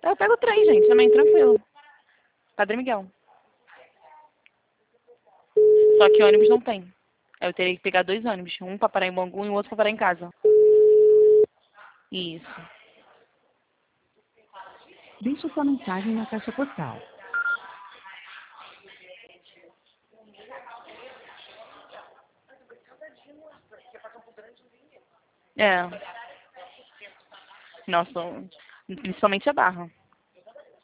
Eu pego o trem, gente, também, tranquilo. Padre Miguel. Só que ônibus não tem. Eu teria que pegar 2 ônibus. Um pra parar em Bangu e o outro pra parar em casa. Isso. Deixe sua mensagem na caixa postal. É. Nossa, principalmente a Barra.